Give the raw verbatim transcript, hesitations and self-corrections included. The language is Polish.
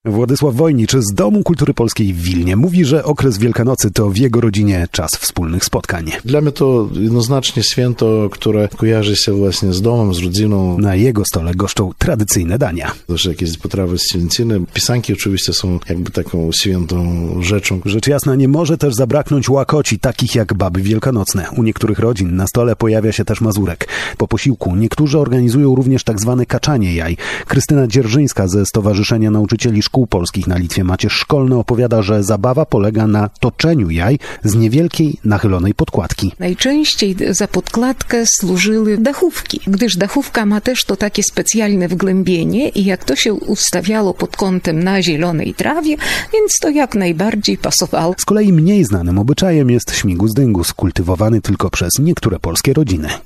Władysław Wojnicz z Domu Kultury Polskiej w Wilnie mówi, że okres Wielkanocy to w jego rodzinie czas wspólnych spotkań. Dla mnie to jednoznacznie święto, które kojarzy się właśnie z domem, z rodziną. Na jego stole goszczą tradycyjne dania. Też jakieś potrawy z Cielęciny. Pisanki oczywiście są jakby taką świętą rzeczą. Rzecz jasna, nie może też zabraknąć łakoci, takich jak baby wielkanocne. U niektórych rodzin na stole pojawia się też mazurek. Po posiłku niektórzy organizują również tak zwane kaczanie jaj. Krystyna Dzierżyńska ze Stowarzyszenia Nauczycieli Szkół Polskich na Litwie Macierz Szkolny opowiada, że zabawa polega na toczeniu jaj z niewielkiej, nachylonej podkładki. Najczęściej za podkładkę służyły dachówki, gdyż dachówka ma też to takie specjalne wgłębienie i jak to się ustawiało pod kątem na zielonej trawie, więc to jak najbardziej pasowało. Z kolei mniej znanym obyczajem jest śmigus dyngus, kultywowany tylko przez niektóre polskie rodziny.